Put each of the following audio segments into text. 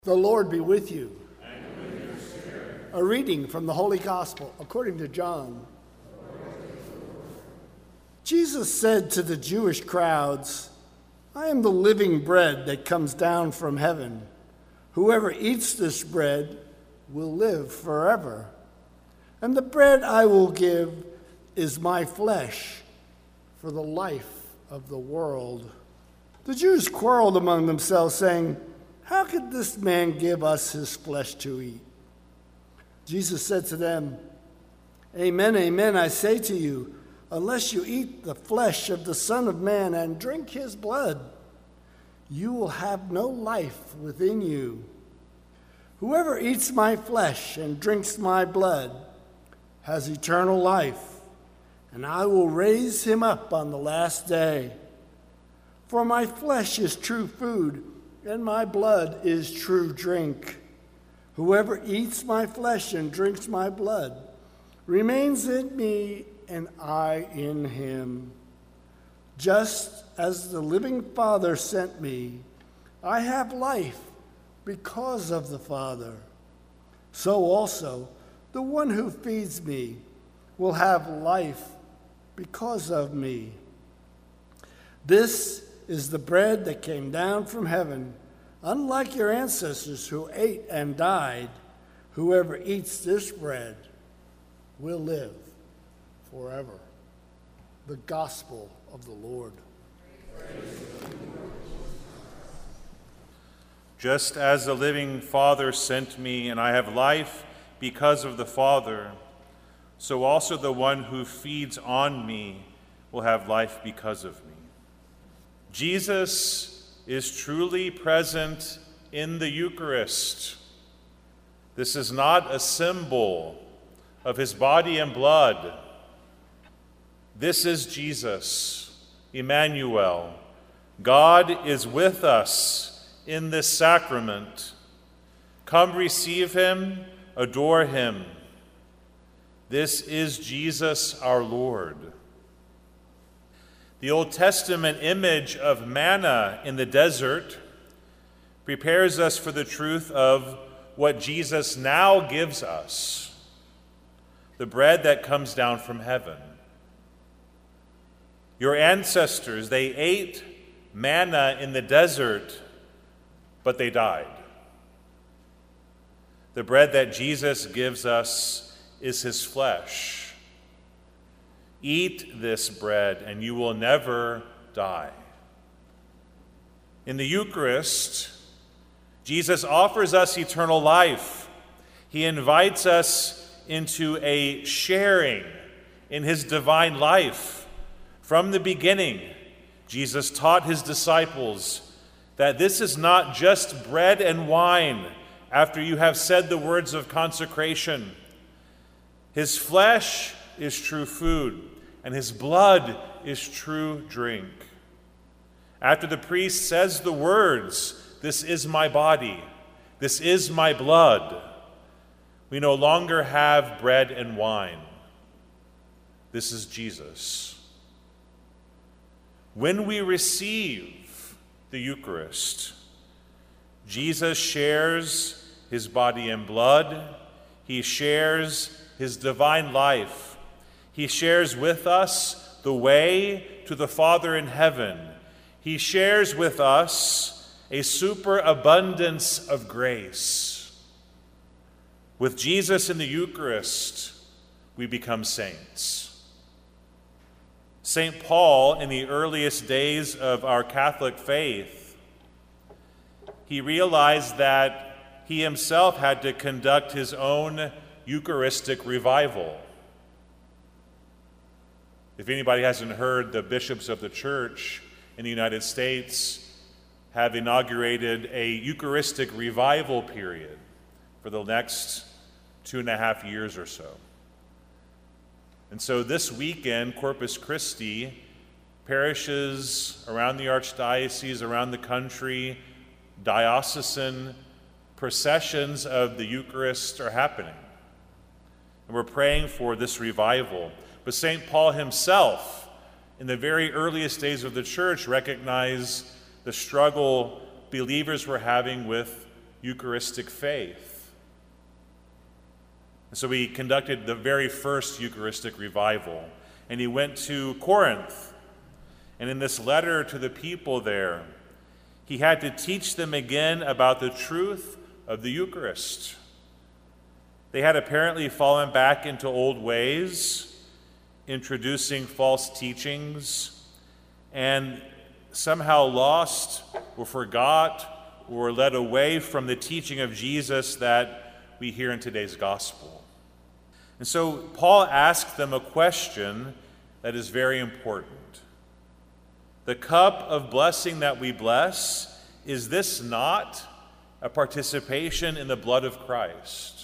The Lord be with you. And with your spirit. A reading from the Holy Gospel according to John. Jesus said to the Jewish crowds, "I am the living bread that comes down from heaven. Whoever eats this bread will live forever. And the bread I will give is my flesh for the life of the world." The Jews quarreled among themselves, saying, "How could this man give us his flesh to eat?" Jesus said to them, "Amen, amen, I say to you, unless you eat the flesh of the Son of Man and drink his blood, you will have no life within you. Whoever eats my flesh and drinks my blood has eternal life, and I will raise him up on the last day. For my flesh is true food, and my blood is true drink. Whoever eats my flesh and drinks my blood remains in me, and I in him. Just as the living Father sent me, I have life because of the Father. So also, the one who feeds me will have life because of me. This is the bread that came down from heaven. Unlike your ancestors who ate and died, whoever eats this bread will live forever." The Gospel of the Lord. Just as the living Father sent me, and I have life because of the Father, so also the one who feeds on me will have life because of me. Jesus is truly present in the Eucharist. This is not a symbol of his body and blood. This is Jesus, Emmanuel. God is with us in this sacrament. Come receive him, adore him. This is Jesus our Lord. The Old Testament image of manna in the desert prepares us for the truth of what Jesus now gives us, the bread that comes down from heaven. Your ancestors, they ate manna in the desert, but they died. The bread that Jesus gives us is his flesh. Eat this bread, and you will never die. In the Eucharist, Jesus offers us eternal life. He invites us into a sharing in his divine life. From the beginning, Jesus taught his disciples that this is not just bread and wine after you have said the words of consecration. His flesh is true food, and his blood is true drink. After the priest says the words, "This is my body, this is my blood," we no longer have bread and wine. This is Jesus. When we receive the Eucharist, Jesus shares his body and blood. He shares his divine life. He shares with us the way to the Father in heaven. He shares with us a superabundance of grace. With Jesus in the Eucharist, we become saints. St. Paul, in the earliest days of our Catholic faith, he realized that he himself had to conduct his own Eucharistic revival. If anybody hasn't heard, the bishops of the church in the United States have inaugurated a Eucharistic revival period for the next 2.5 years or so. And so this weekend, Corpus Christi, parishes around the archdiocese, around the country, diocesan processions of the Eucharist are happening. And we're praying for this revival. But St. Paul himself, in the very earliest days of the church, recognized the struggle believers were having with Eucharistic faith. And so he conducted the very first Eucharistic revival, and he went to Corinth. And in this letter to the people there, he had to teach them again about the truth of the Eucharist. They had apparently fallen back into old ways, introducing false teachings, and somehow lost or forgot or were led away from the teaching of Jesus that we hear in today's gospel. And so Paul asked them a question that is very important. The cup of blessing that we bless, is this not a participation in the blood of Christ?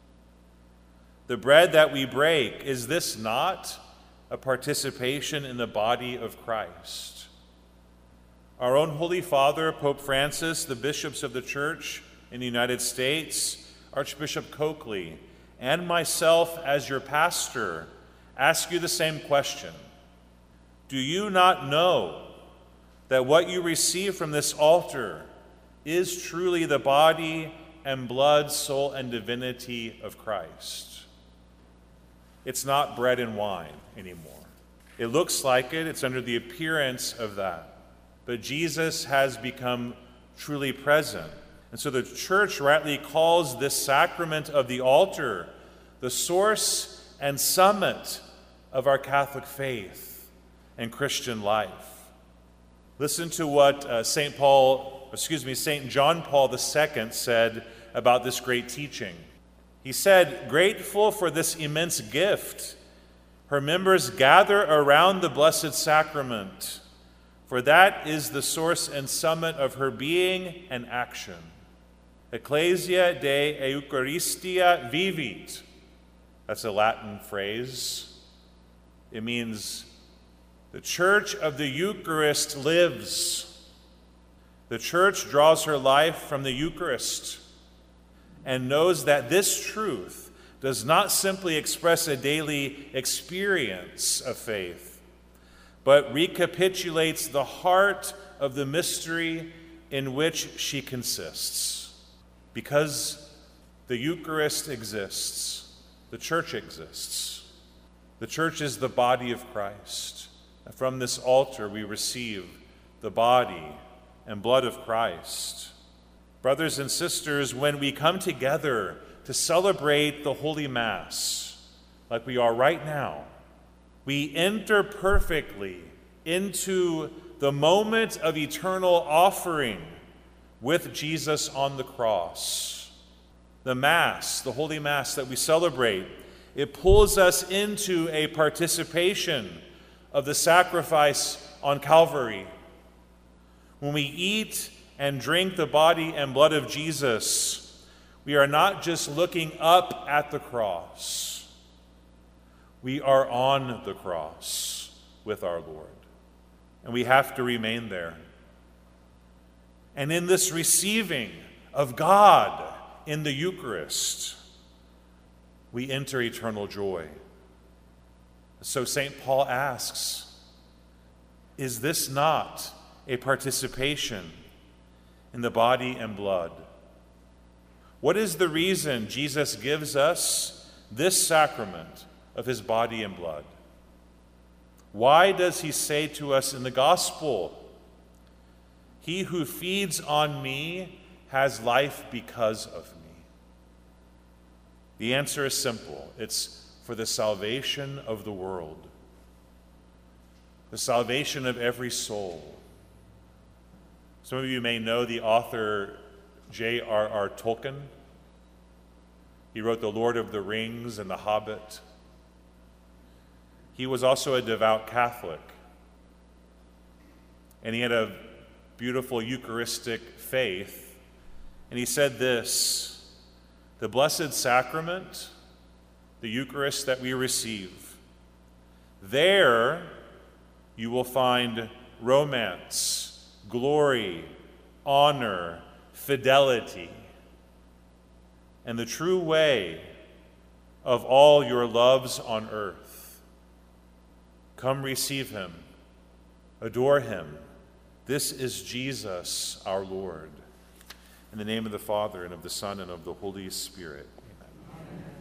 The bread that we break, is this not a participation in the body of Christ? Our own Holy Father, Pope Francis, the bishops of the Church in the United States, Archbishop Coakley, and myself as your pastor, ask you the same question. Do you not know that what you receive from this altar is truly the body and blood, soul, and divinity of Christ? It's not bread and wine anymore. It looks like it, it's under the appearance of that. But Jesus has become truly present. And so the Church rightly calls this sacrament of the altar the source and summit of our Catholic faith and Christian life. Listen to what St. John Paul II said about this great teaching. He said, "Grateful for this immense gift, her members gather around the Blessed Sacrament, for that is the source and summit of her being and action. Ecclesia de Eucharistia vivit." That's a Latin phrase. It means the Church of the Eucharist lives. The Church draws her life from the Eucharist and knows that this truth does not simply express a daily experience of faith, but recapitulates the heart of the mystery in which she consists. Because the Eucharist exists, the Church exists. The Church is the body of Christ. From this altar we receive the body and blood of Christ. Brothers and sisters, when we come together to celebrate the Holy Mass, like we are right now, we enter perfectly into the moment of eternal offering with Jesus on the cross. The Mass, the Holy Mass that we celebrate, it pulls us into a participation of the sacrifice on Calvary. When we eat and drink the body and blood of Jesus, we are not just looking up at the cross. We are on the cross with our Lord, and we have to remain there. And in this receiving of God in the Eucharist, we enter eternal joy. So St. Paul asks, is this not a participation in the body and blood? What is the reason Jesus gives us this sacrament of his body and blood? Why does he say to us in the gospel, "He who feeds on me has life because of me"? The answer is simple. It's for the salvation of the world, the salvation of every soul. Some of you may know the author J.R.R. Tolkien. He wrote The Lord of the Rings and The Hobbit. He was also a devout Catholic, and he had a beautiful Eucharistic faith. And he said this: the Blessed Sacrament, the Eucharist that we receive, there you will find romance, glory, honor, fidelity, and the true way of all your loves on earth. Come receive him, adore him. This is Jesus our Lord. In the name of the Father, and of the Son, and of the Holy Spirit. Amen.